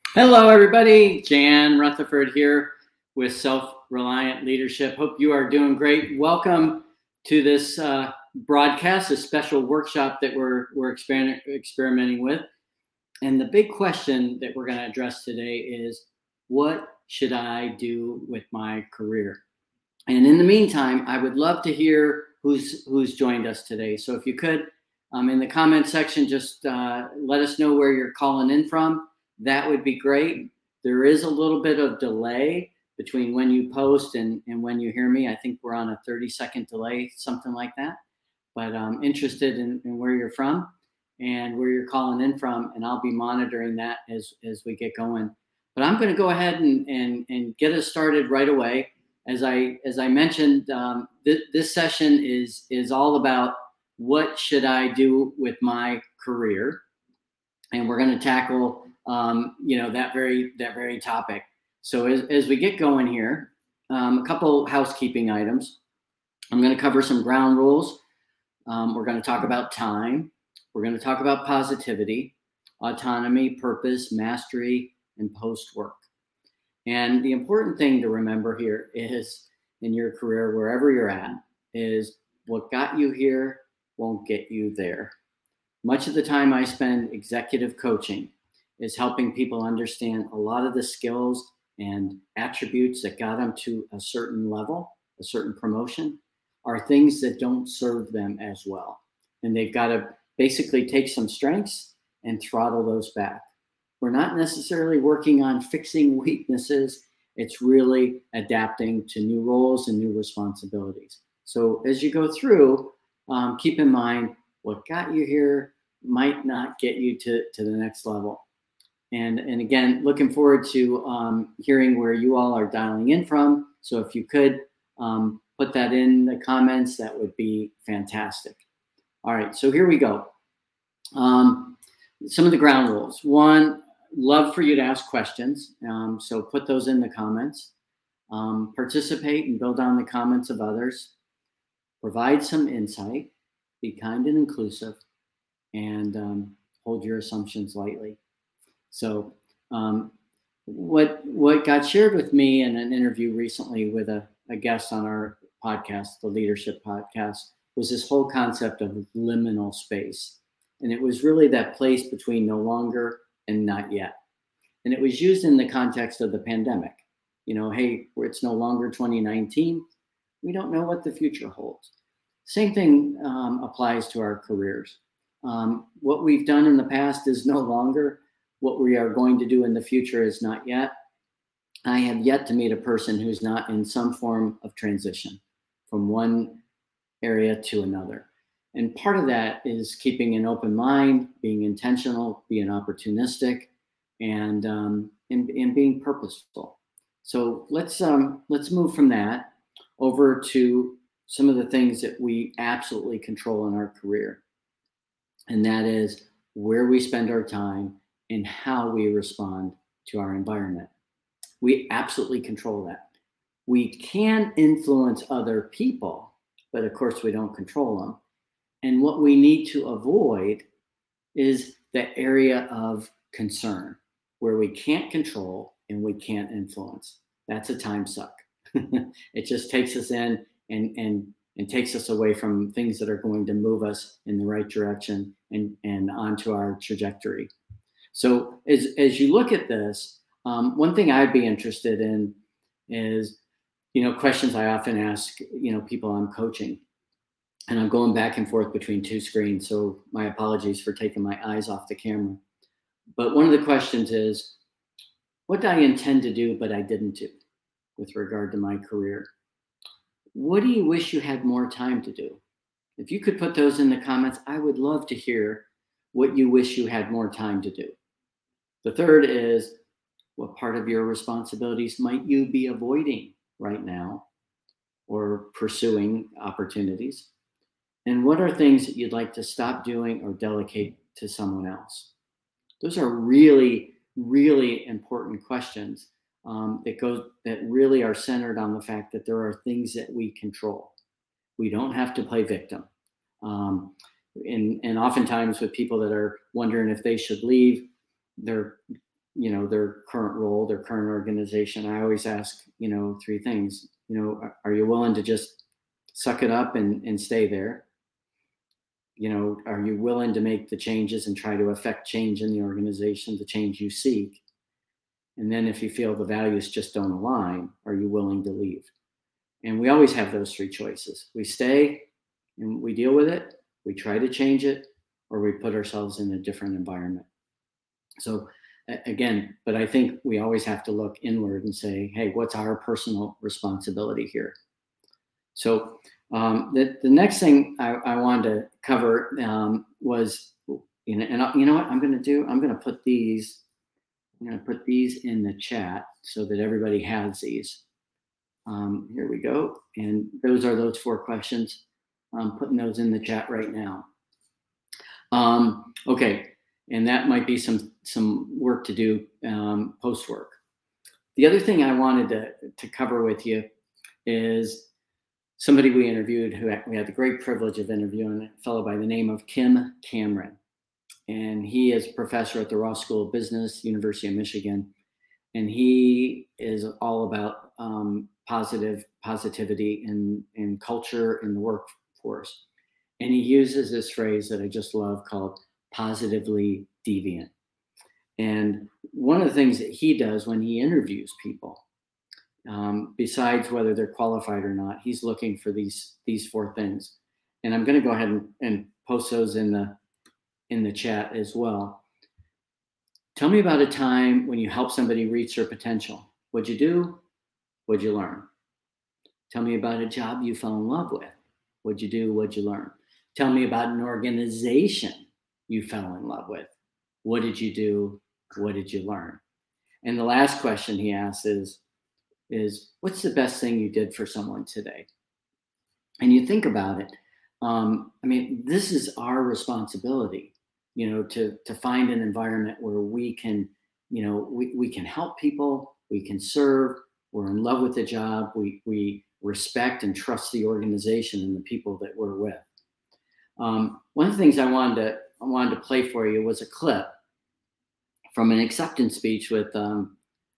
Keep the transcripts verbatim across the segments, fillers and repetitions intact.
Hello, everybody. Jan Rutherford here with Self-Reliant Leadership. Hope you are doing great. Welcome to this uh, broadcast, a special workshop that we're we're experiment, experimenting with. And the big question that we're going to address today is, what should I do with my career? And in the meantime, I would love to hear who's who's joined us today. So if you could, um, in the comment section, just uh, let us know where you're calling in from. That would be great. There is a little bit of delay between when you post and, and when you hear me. I think we're on a thirty second delay, something like that. But I'm interested in, in where you're from and where you're calling in from, and I'll be monitoring that as, as we get going. But I'm going to go ahead and, and, and get us started right away. As I as I mentioned, um, th- this session is is all about what should I do with my career, and we're going to tackle um, you know that very that very topic. So as as we get going here, um, a couple housekeeping items. I'm going to cover some ground rules. Um, we're going to talk about time. We're going to talk about positivity, autonomy, purpose, mastery, and post work. And the important thing to remember here is in your career, wherever you're at, is what got you here won't get you there. Much of the time I spend executive coaching is helping people understand a lot of the skills and attributes that got them to a certain level, a certain promotion, are things that don't serve them as well. And they've got to basically take some strengths and throttle those back. We're not necessarily working on fixing weaknesses. It's really adapting to new roles and new responsibilities. So as you go through, um, keep in mind what got you here might not get you to, to the next level. And, and again, looking forward to um, hearing where you all are dialing in from. So if you could um, put that in the comments, that would be fantastic. All right, so here we go. Um, some of the ground rules. One, love for you to ask questions. Um, so put those in the comments. Um, participate and build on the comments of others. Provide some insight. Be kind and inclusive. And um, hold your assumptions lightly. So um, what what got shared with me in an interview recently with a, a guest on our podcast, the Leadership Podcast, was this whole concept of liminal space. And it was really that place between no longer and not yet. And it was used in the context of the pandemic. You know, hey, it's no longer twenty nineteen. We don't know what the future holds. Same thing um, applies to our careers. Um, what we've done in the past is no longer. What we are going to do in the future is not yet. I have yet to meet a person who's not in some form of transition from one area to another. And part of that is keeping an open mind, being intentional, being opportunistic, and um, and, and being purposeful. So let's um, let's move from that over to some of the things that we absolutely control in our career, and that is where we spend our time and how we respond to our environment. We absolutely control that. We can influence other people, but of course we don't control them. And what we need to avoid is the area of concern where we can't control and we can't influence. That's a time suck. It just takes us in and, and, and takes us away from things that are going to move us in the right direction and, and onto our trajectory. So as, as you look at this, um, one thing I'd be interested in is, you know, questions I often ask, you know, people I'm coaching. And I'm going back and forth between two screens, so my apologies for taking my eyes off the camera. But one of the questions is, what did I intend to do but I didn't do with regard to my career? What do you wish you had more time to do? If you could put those in the comments, I would love to hear what you wish you had more time to do. The third is, what part of your responsibilities might you be avoiding right now or pursuing opportunities? And what are things that you'd like to stop doing or delegate to someone else? Those are really, really important questions um, that go that really are centered on the fact that there are things that we control. We don't have to play victim. Um, and, and oftentimes with people that are wondering if they should leave, they're you know, their current role, their current organization, I always ask, you know, three things. You know, are, are you willing to just suck it up and, and stay there? You know, are you willing to make the changes and try to affect change in the organization, the change you seek? And then if you feel the values just don't align, are you willing to leave? And we always have those three choices. We stay and we deal with it, we try to change it, or we put ourselves in a different environment. So again, but I think we always have to look inward and say, hey, what's our personal responsibility here? So um, the, the next thing I, I wanted to cover um, was, you know, and I, you know what I'm going to do? I'm going to put these, I'm going to put these in the chat so that everybody has these. Um, here we go. And those are those four questions. I'm putting those in the chat right now. Um, okay. And that might be some, some work to do um, post-work. The other thing I wanted to, to cover with you is somebody we interviewed who we had the great privilege of interviewing, a fellow by the name of Kim Cameron. And he is a professor at the Ross School of Business, University of Michigan. And he is all about um, positive positivity in, in culture in the workforce. And he uses this phrase that I just love called positively deviant. And one of the things that he does when he interviews people, um, besides whether they're qualified or not, he's looking for these these four things. And I'm going to go ahead and, and post those in the in the chat as well. Tell me about a time when you helped somebody reach their potential. What'd you do? What'd you learn? Tell me about a job you fell in love with. What'd you do? What'd you learn? Tell me about an organization you fell in love with. What did you do? What did you learn? And the last question he asks is, is what's the best thing you did for someone today? And you think about it. Um, I mean, this is our responsibility, you know, to, to find an environment where we can, you know, we, we can help people, we can serve, we're in love with the job, we, we respect and trust the organization and the people that we're with. Um, one of the things I wanted to I wanted to play for you was a clip from an acceptance speech with um,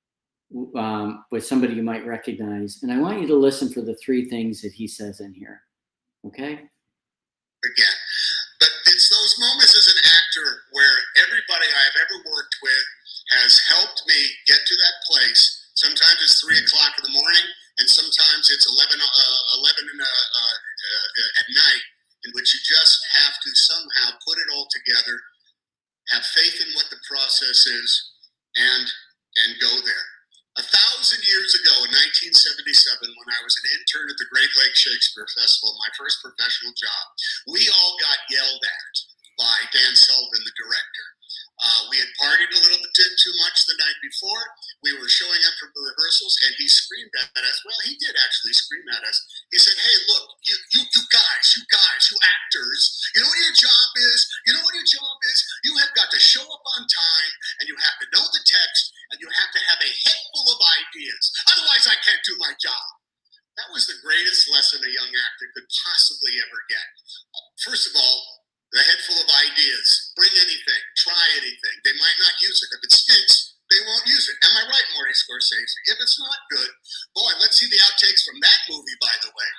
um, with somebody you might recognize, and I want you to listen for the three things that he says in here. Okay. Again, but it's those moments as an actor where everybody I've ever worked with has helped me get to that place. Sometimes it's three o'clock in the morning, and sometimes it's eleven uh, eleven in, uh, uh, uh, at night, in which you just have to somehow put it all together, have faith in what the process is, and and go there. A thousand years ago in nineteen seventy-seven, when I was an intern at the Great Lakes Shakespeare Festival, my first professional job, we all got yelled at by Dan Sullivan, the director. Uh, we had partied a little bit too much the night before. We were showing up for the rehearsals, and he screamed at us. Well, he did actually scream at us. He said, "Hey, look, you, you, you guys, you guys, you actors, you know what your job is? You know what your job is? You have got to show up on time, and you have to know the text, and you have to have a head full of ideas. Otherwise, I can't do my job." That was the greatest lesson a young actor could possibly ever get. First of all, the head full of ideas. Bring anything. Try anything. They might not use it. If it stinks, they won't use it. Am I right, Marty Scorsese? If it's not good, boy, let's see the outtakes from that movie, by the way.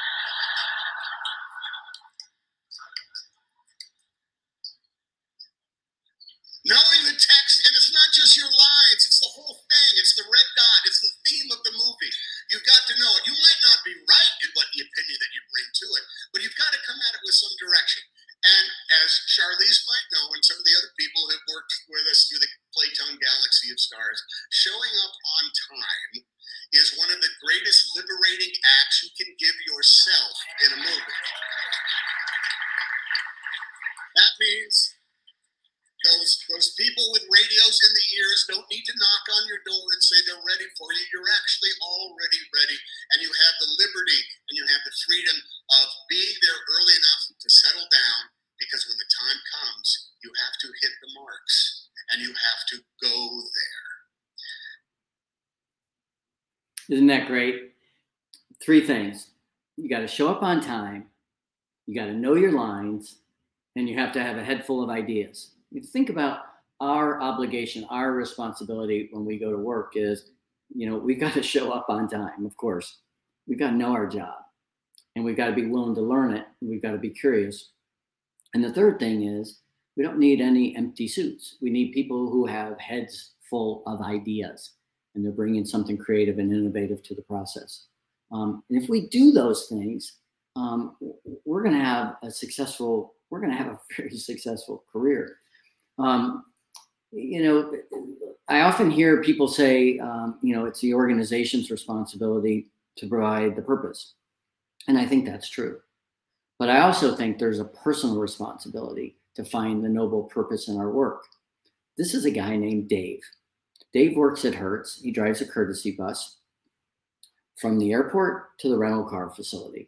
Knowing the text, and it's not just your lines, it's the whole thing. It's the red dot. It's the theme of the movie. You've got to know it. You might not be right in what the opinion that you bring to it, but you've got to come at it with some direction. And as Charlize might know, and some of the other people who have worked with us through the Playtone Galaxy of Stars, showing up on time is one of the greatest liberating acts you can give yourself in a movie. That means those, those people with radios in the ears don't need to knock on your door and say they're ready for you. You're actually already ready, and you have the liberty and you have the freedom of being there early enough to settle down, because when the time comes, you have to hit the marks and you have to go there. Isn't that great? Three things. You got to show up on time, you got to know your lines, and you have to have a head full of ideas. You think about our obligation, our responsibility when we go to work is, you know, we got to show up on time, of course. We got to know our job, and we've got to be willing to learn it. And we've got to be curious. And the third thing is, we don't need any empty suits. We need people who have heads full of ideas, and they're bringing something creative and innovative to the process. Um, and if we do those things, um, we're going to have a successful, we're going to have a very successful career. Um, you know, I often hear people say, um, you know, it's the organization's responsibility to provide the purpose. And I think that's true. But I also think there's a personal responsibility to find the noble purpose in our work. This is a guy named Dave. Dave works at Hertz. He drives a courtesy bus from the airport to the rental car facility.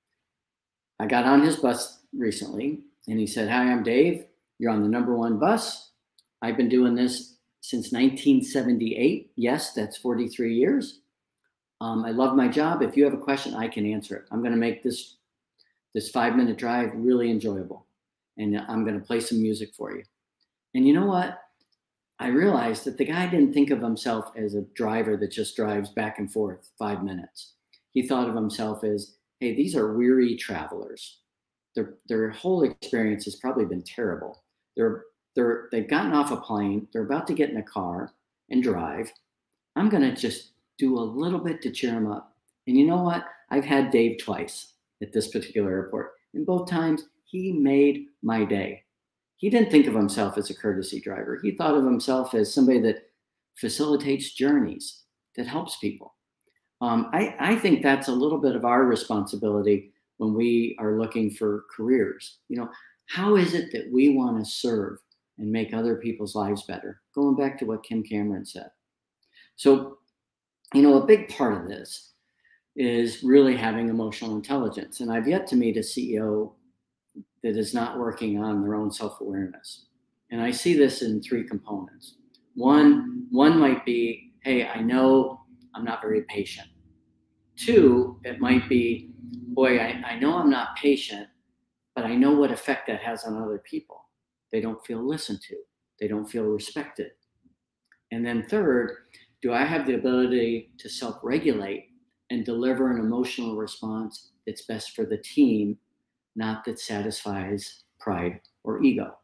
I got on his bus recently, and he said, "Hi, I'm Dave. You're on the number one bus. I've been doing this since nineteen seventy-eight. Yes, that's forty-three years. Um, I love my job. If you have a question, I can answer it. I'm going to make this, this five-minute drive really enjoyable, and I'm going to play some music for you." And you know what? I realized that the guy didn't think of himself as a driver that just drives back and forth five minutes. He thought of himself as, hey, these are weary travelers. Their, their whole experience has probably been terrible. They're, they're, they've gotten off a plane. They're about to get in a car and drive. I'm going to just do a little bit to cheer them up. And you know what? I've had Dave twice at this particular airport. And both times, he made my day. He didn't think of himself as a courtesy driver. He thought of himself as somebody that facilitates journeys, that helps people. Um, I, I think that's a little bit of our responsibility when we are looking for careers. You know, how is it that we want to serve and make other people's lives better? Going back to what Kim Cameron said. So, you know, a big part of this is really having emotional intelligence. And I've yet to meet a C E O that is not working on their own self-awareness. And I see this in three components. One, one might be, hey, I know I'm not very patient. Two, it might be, boy, I, I know I'm not patient, but I know what effect that has on other people. They don't feel listened to. They don't feel respected. And then third, do I have the ability to self-regulate and deliver an emotional response that's best for the team, not that satisfies pride or ego?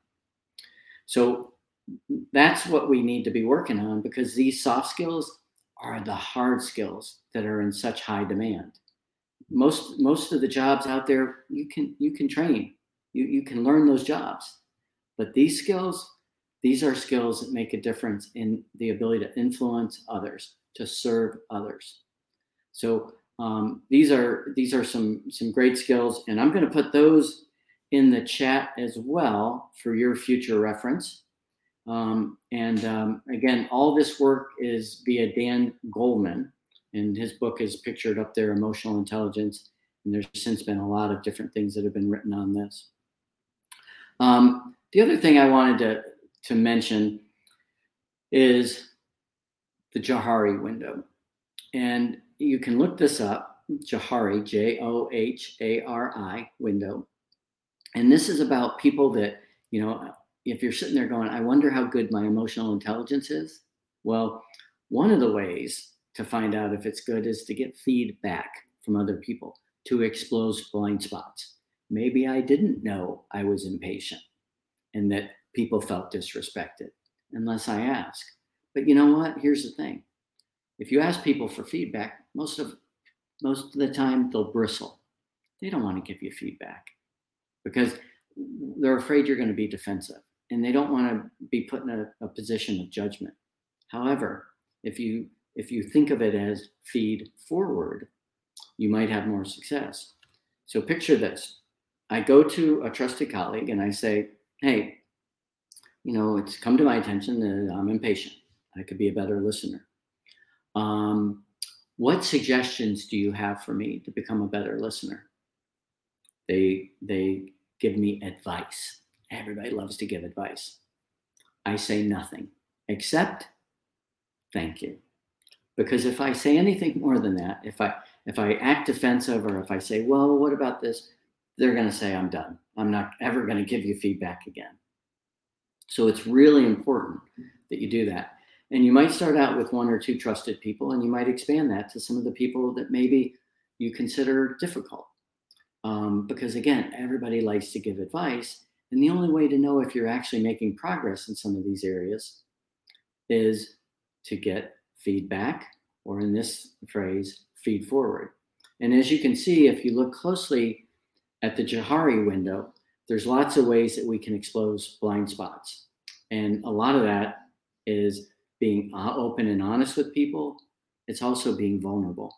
So that's what we need to be working on, because these soft skills are the hard skills that are in such high demand. Most most of the jobs out there, you can you can train, you, you can learn those jobs. But these skills, these are skills that make a difference in the ability to influence others, to serve others. So Um, these are these are some some great skills, and I'm going to put those in the chat as well for your future reference. Um, and um, again, all this work is via Dan Goleman, and his book is pictured up there, Emotional Intelligence. And there's since been a lot of different things that have been written on this. Um, the other thing I wanted to to mention is the Johari window, and you can look this up, Johari, J O H A R I, window. And this is about people that, you know, if you're sitting there going, I wonder how good my emotional intelligence is. Well, one of the ways to find out if it's good is to get feedback from other people, to expose blind spots. Maybe I didn't know I was impatient and that people felt disrespected unless I ask. But you know what? Here's the thing. If you ask people for feedback, most of most of the time they'll bristle. They don't want to give you feedback because they're afraid you're going to be defensive, and they don't want to be put in a, a position of judgment. However, if you if you think of it as feed forward, you might have more success. So picture this. I go to a trusted colleague and I say, hey, you know, it's come to my attention that I'm impatient. I could be a better listener. Um, what suggestions do you have for me to become a better listener? They, they give me advice. Everybody loves to give advice. I say nothing except thank you. Because if I say anything more than that, if I, if I act defensive, or if I say, well, what about this? They're going to say, I'm done. I'm not ever going to give you feedback again. So it's really important that you do that. And you might start out with one or two trusted people, and you might expand that to some of the people that maybe you consider difficult. Um, because again, everybody likes to give advice. And the only way to know if you're actually making progress in some of these areas is to get feedback, or in this phrase, feed forward. And as you can see, if you look closely at the Johari window, there's lots of ways that we can expose blind spots. And a lot of that is being open and honest with people. It's also being vulnerable.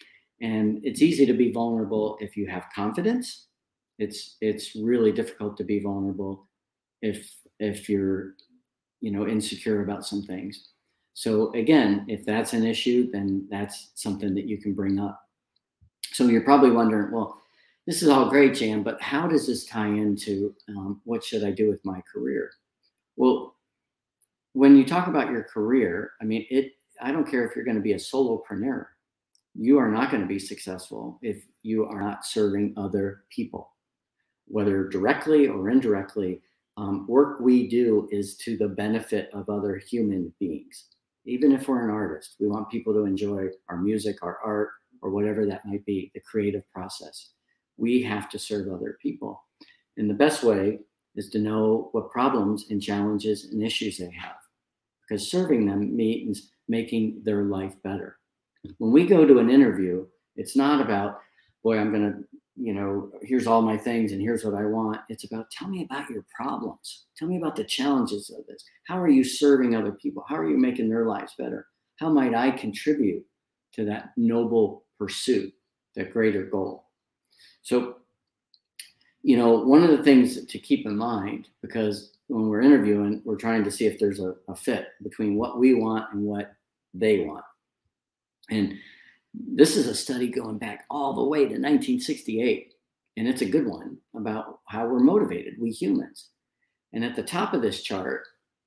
And it's easy to be vulnerable if you have confidence. It's it's really difficult to be vulnerable if if you're, you know, insecure about some things. So again, if that's an issue, then that's something that you can bring up. So you're probably wondering, well, this is all great, Jan, but how does this tie into um, what should I do with my career? Well, when you talk about your career, I mean, it. I don't care if you're going to be a solopreneur. You are not going to be successful if you are not serving other people, whether directly or indirectly. Um, work we do is to the benefit of other human beings. Even if we're an artist, we want people to enjoy our music, our art, or whatever that might be, the creative process. We have to serve other people. And the best way is to know what problems and challenges and issues they have, because serving them means making their life better. When we go to an interview, it's not about, boy, I'm going to, you know, here's all my things and here's what I want. It's about, tell me about your problems. Tell me about the challenges of this. How are you serving other people? How are you making their lives better? How might I contribute to that noble pursuit, that greater goal? So, you know, one of the things to keep in mind, because when we're interviewing, we're trying to see if there's a, a fit between what we want and what they want. And this is a study going back all the way to nineteen sixty-eight, and it's a good one about how we're motivated, we humans. And at the top of this chart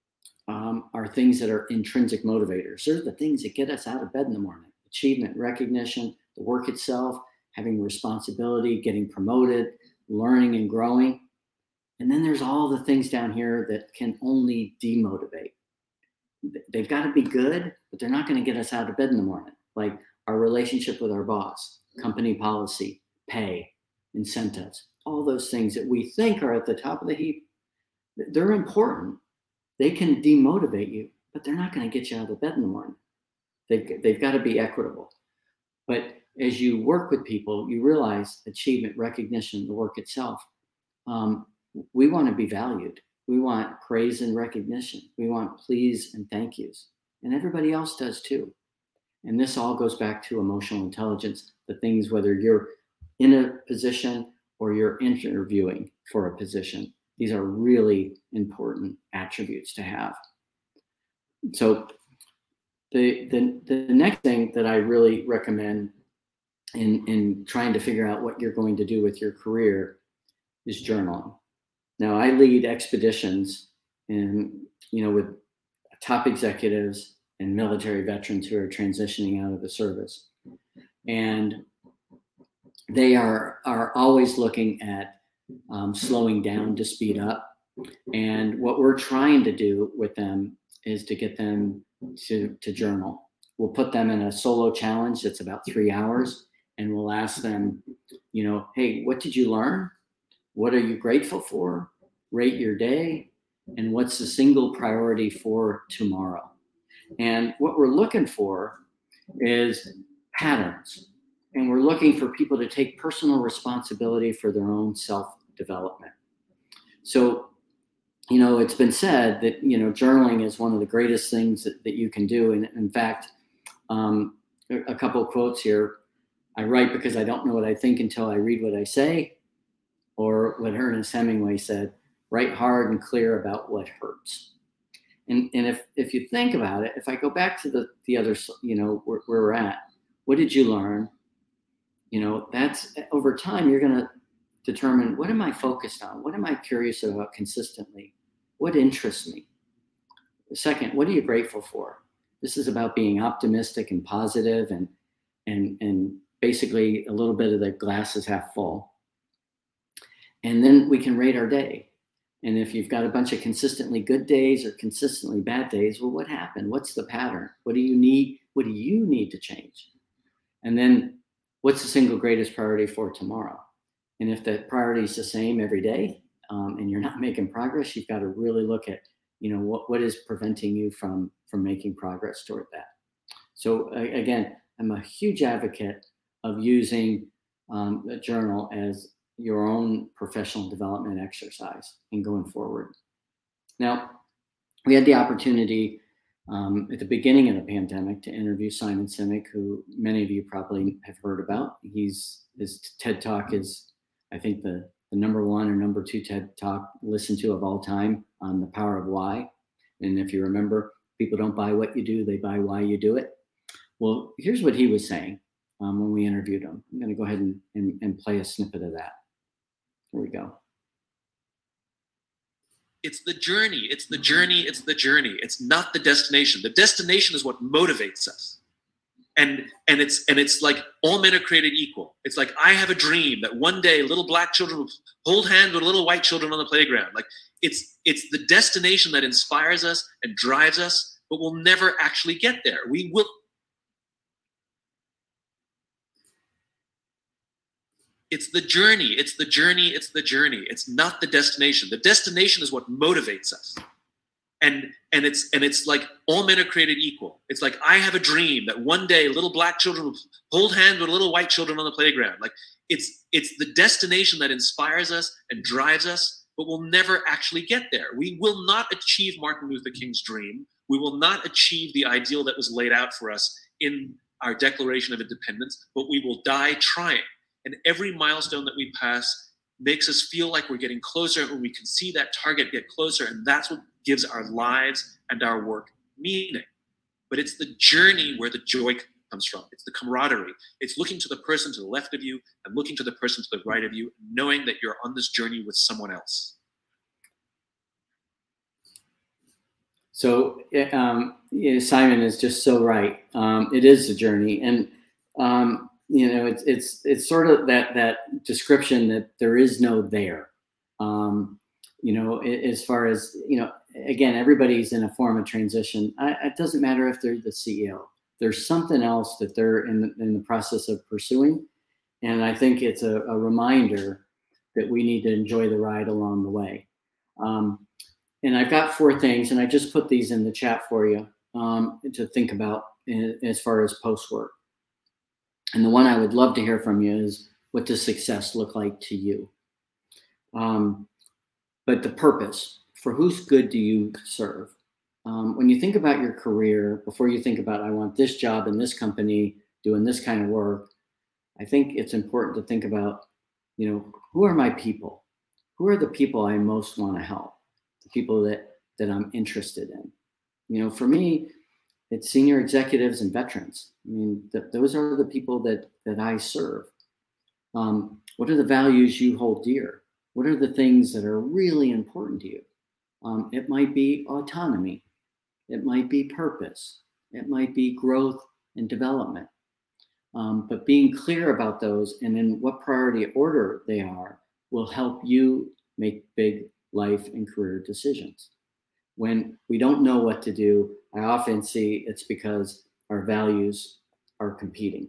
um, are things that are intrinsic motivators. They're the things that get us out of bed in the morning: achievement, recognition, the work itself, having responsibility, getting promoted, learning and growing. And then there's all the things down here that can only demotivate. They've got to be good, but they're not going to get us out of bed in the morning. Like our relationship with our boss, company policy, pay, incentives, all those things that we think are at the top of the heap. They're important. They can demotivate you, but they're not going to get you out of bed in the morning. They've, they've got to be equitable. But as you work with people, you realize achievement, recognition, the work itself. Um, we want to be valued. We want praise and recognition. We want please and thank yous. And everybody else does too. And this all goes back to emotional intelligence, the things, whether you're in a position or you're interviewing for a position. These are really important attributes to have. So the, the, the next thing that I really recommend in, in trying to figure out what you're going to do with your career is journaling. Now, I lead expeditions and, you know, with top executives and military veterans who are transitioning out of the service. And they are, are always looking at um, slowing down to speed up. And what we're trying to do with them is to get them to, to journal. We'll put them in a solo challenge that's about three hours. And we'll ask them, you know, hey, what did you learn? What are you grateful for? Rate your day. And what's the single priority for tomorrow? And what we're looking for is patterns. And we're looking for people to take personal responsibility for their own self-development. So, you know, it's been said that, you know, journaling is one of the greatest things that, that you can do. And in fact, um, a couple of quotes here. I write because I don't know what I think until I read what I say. Or what Ernest Hemingway said, write hard and clear about what hurts. And, and if, if you think about it, if I go back to the, the other, you know, where, where we're at, what did you learn? You know, that's over time, you're going to determine, what am I focused on? What am I curious about consistently? What interests me? Second, what are you grateful for? This is about being optimistic and positive and, and, and basically a little bit of the glass is half full. And then we can rate our day. And if you've got a bunch of consistently good days or consistently bad days, well, what happened? What's the pattern? What do you need? What do you need to change? And then what's the single greatest priority for tomorrow? And if the priority is the same every day, um, and you're not making progress, you've got to really look at, you know, what, what is preventing you from, from making progress toward that. So uh, again, I'm a huge advocate of using um, a journal as your own professional development exercise and going forward. Now, we had the opportunity um, at the beginning of the pandemic to interview Simon Sinek, who many of you probably have heard about. He's his TED Talk is, I think, the, the number one or number two TED Talk listened to of all time on the power of why. And if you remember, people don't buy what you do, they buy why you do it. Well, here's what he was saying um, when we interviewed him. I'm going to go ahead and, and, and play a snippet of that. Here we go. It's the journey. It's the journey. It's the journey. It's not the destination. The destination is what motivates us. And and it's and it's like all men are created equal. It's like I have a dream that one day little black children will hold hands with little white children on the playground. Like it's it's the destination that inspires us and drives us, but we'll never actually get there. We will. It's the journey. It's the journey. It's the journey. It's not the destination. The destination is what motivates us. And and it's and it's like all men are created equal. It's like I have a dream that one day little black children will hold hands with little white children on the playground. Like it's it's the destination that inspires us and drives us, but we'll never actually get there. We will not achieve Martin Luther King's dream. We will not achieve the ideal that was laid out for us in our Declaration of Independence, but we will die trying. And every milestone that we pass makes us feel like we're getting closer, and we can see that target get closer, and that's what gives our lives and our work meaning. But it's the journey where the joy comes from. It's the camaraderie. It's looking to the person to the left of you and looking to the person to the right of you, knowing that you're on this journey with someone else. So um, yeah, Simon is just so right. Um, it is a journey, and um, you know, it's it's it's sort of that that description that there is no there. Um, you know, as far as, you know, again, everybody's in a form of transition. I, it doesn't matter if they're the C E O. There's something else that they're in the, in the process of pursuing, and I think it's a, a reminder that we need to enjoy the ride along the way. Um, and I've got four things, and I just put these in the chat for you um, to think about in, as far as post work. And the one I would love to hear from you is, what does success look like to you? Um, but the purpose, for whose good do you serve? Um, when you think about your career, before you think about, I want this job in this company, doing this kind of work, I think it's important to think about, you know, who are my people? Who are the people I most want to help? The people that, that I'm interested in. You know, for me, it's senior executives and veterans. I mean, th- those are the people that, that I serve. Um, what are the values you hold dear? What are the things that are really important to you? Um, it might be autonomy. It might be purpose. It might be growth and development. Um, but being clear about those and in what priority order they are will help you make big life and career decisions. When we don't know what to do, I often see it's because our values are competing.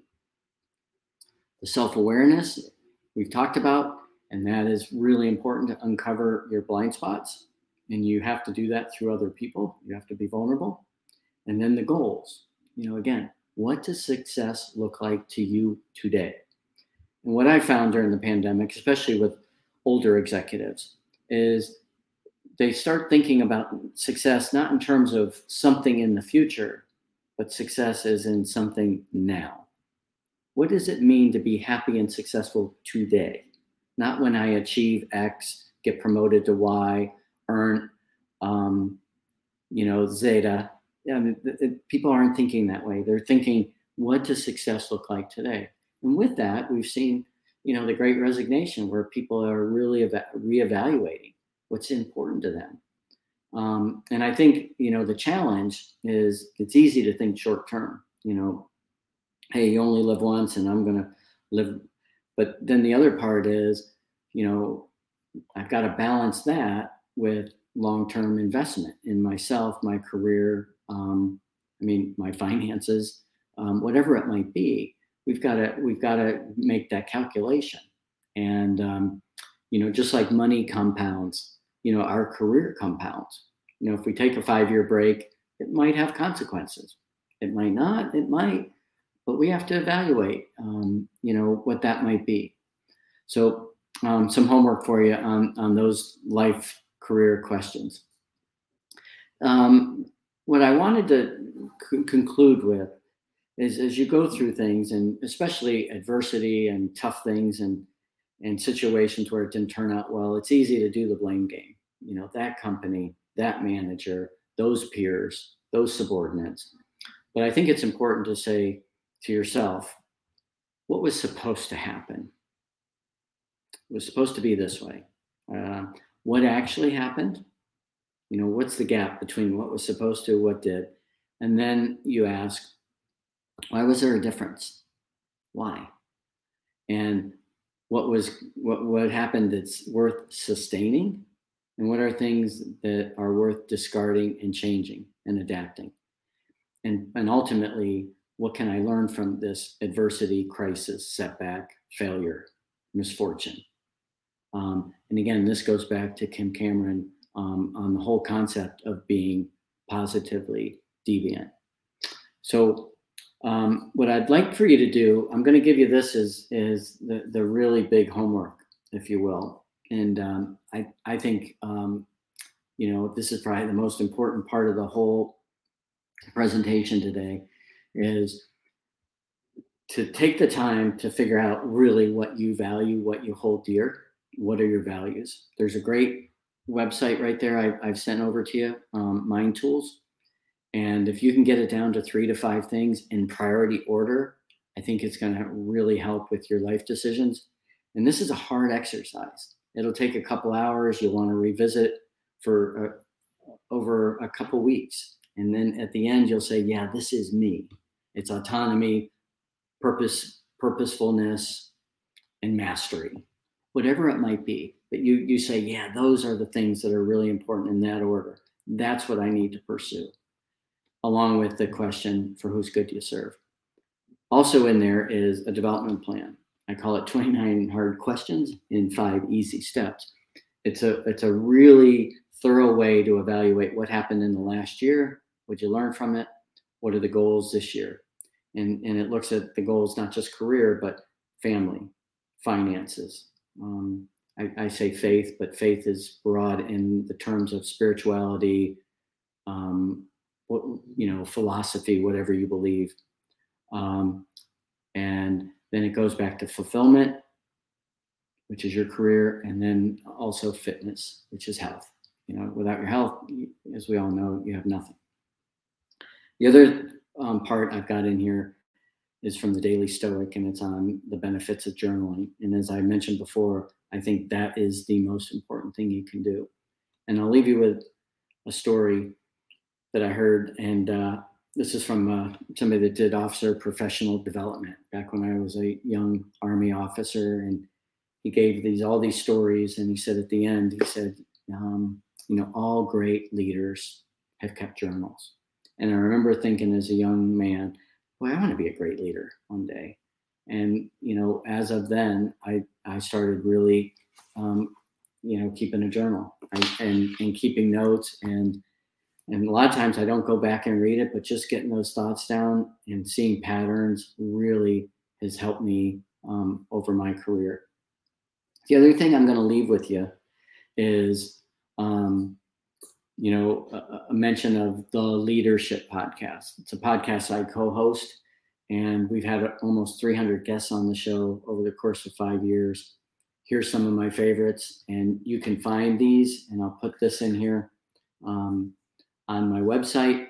The self-awareness we've talked about, and that is really important to uncover your blind spots. And you have to do that through other people. You have to be vulnerable. And then the goals. You know, again, what does success look like to you today? And what I found during the pandemic, especially with older executives, is they start thinking about success not in terms of something in the future, but success is in something now. What does it mean to be happy and successful today? Not when I achieve X, get promoted to Y, earn, um, you know, Zeta. Yeah, I mean, the, the, people aren't thinking that way. They're thinking, what does success look like today? And with that, we've seen, you know, the Great Resignation, where people are really eva- reevaluating what's important to them. Um, and I think, you know, the challenge is it's easy to think short term, you know, hey, you only live once and I'm going to live. But then the other part is, you know, I've got to balance that with long-term investment in myself, my career, um, I mean, my finances, um, whatever it might be. We've got to we've got to make that calculation, and um, you know, just like money compounds, you know, our career compounds. You know, if we take a five-year break, it might have consequences. It might not. It might, but we have to evaluate, um, you know, what that might be. So, um, some homework for you on on those life career questions. Um, what I wanted to c- conclude with is as you go through things, and especially adversity and tough things and and situations where it didn't turn out well, it's easy to do the blame game. You know, that company, that manager, those peers, those subordinates. But I think it's important to say to yourself, what was supposed to happen? It was supposed to be this way. Uh, what actually happened? You know, what's the gap between what was supposed to, what did? And then you ask, why was there a difference? Why? And what was what what happened that's worth sustaining? And what are things that are worth discarding and changing and adapting? And and ultimately, what can I learn from this adversity, crisis, setback, failure, misfortune? Um, and again, this goes back to Kim Cameron um, on the whole concept of being positively deviant. So um, what I'd like for you to do, I'm going to give you this as is the, the really big homework, if you will. And um, I, I think, um, you know, this is probably the most important part of the whole presentation today is to take the time to figure out really what you value, what you hold dear. What are your values? There's a great website right there I, I've sent over to you, um, Mind Tools. And if you can get it down to three to five things in priority order, I think it's going to really help with your life decisions. And this is a hard exercise. It'll take a couple hours. You'll want to revisit for uh, over a couple weeks. And then at the end, you'll say, yeah, this is me. It's autonomy, purpose, purposefulness, and mastery. Whatever it might be, but you you say, yeah, those are the things that are really important in that order. That's what I need to pursue, along with the question for whose good do you serve. Also in there is a development plan. I call it twenty-nine hard questions in five easy steps. It's a it's a really thorough way to evaluate what happened in the last year, what you learned from it, what are the goals this year, and and it looks at the goals not just career but family, finances. Um, I, I say faith, but faith is broad in the terms of spirituality, um, what, you know, philosophy, whatever you believe. Um, and then it goes back to fulfillment, which is your career, and then also fitness, which is health. You know, without your health, as we all know, you have nothing. The other um, part I've got in here is from the Daily Stoic, and it's on the benefits of journaling. And as I mentioned before, I think that is the most important thing you can do. And I'll leave you with a story that I heard, and uh, this is from uh, somebody that did officer professional development back when I was a young Army officer, and he gave these all these stories, and he said at the end, he said, um, you know, all great leaders have kept journals. And I remember thinking as a young man, boy, I want to be a great leader one day. And, you know, as of then, I, I started really, um, you know, keeping a journal and, and, and keeping notes. And, and a lot of times I don't go back and read it, but just getting those thoughts down and seeing patterns really has helped me um, over my career. The other thing I'm going to leave with you is, um, you know, a, a mention of the Leadership Podcast. It's a podcast I co-host, and we've had almost three hundred guests on the show over the course of five years. Here's some of my favorites, and you can find these, and I'll put this in here um, on my website.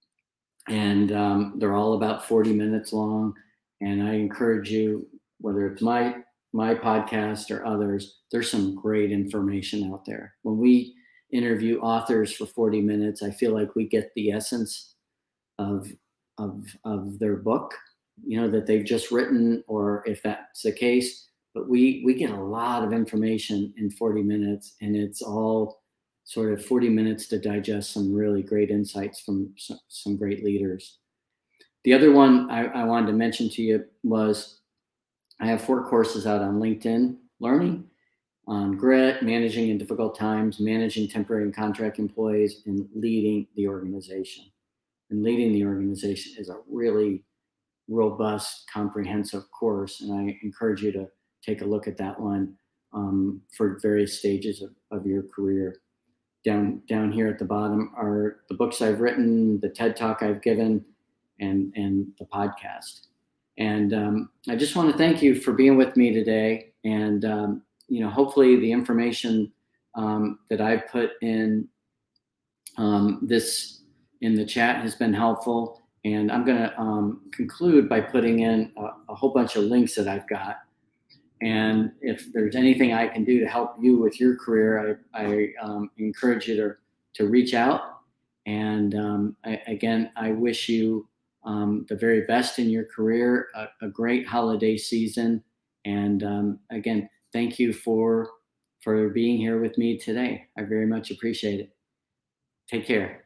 And um, they're all about forty minutes long. And I encourage you, whether it's my my podcast or others, there's some great information out there. When we interview authors for forty minutes, I feel like we get the essence of of of their book, you know, that they've just written, or if that's the case. But we we get a lot of information in forty minutes, and it's all sort of forty minutes to digest some really great insights from some, some great leaders. The other one I, I wanted to mention to you was I have four courses out on LinkedIn Learning on grit, managing in difficult times, managing temporary and contract employees, and leading the organization. And leading the organization is a really robust, comprehensive course, and I encourage you to take a look at that one um, for various stages of, of your career. Down down here at the bottom are the books I've written, the TED Talk I've given, and and the podcast. And um, I just want to thank you for being with me today. And um, you know, hopefully the information um, that I've put in um, this in the chat has been helpful. And I'm going to um, conclude by putting in a, a whole bunch of links that I've got. And if there's anything I can do to help you with your career, I, I um, encourage you to, to reach out. And um, I, again, I wish you um, the very best in your career, a, a great holiday season. And um, again, thank you for, for being here with me today. I very much appreciate it. Take care.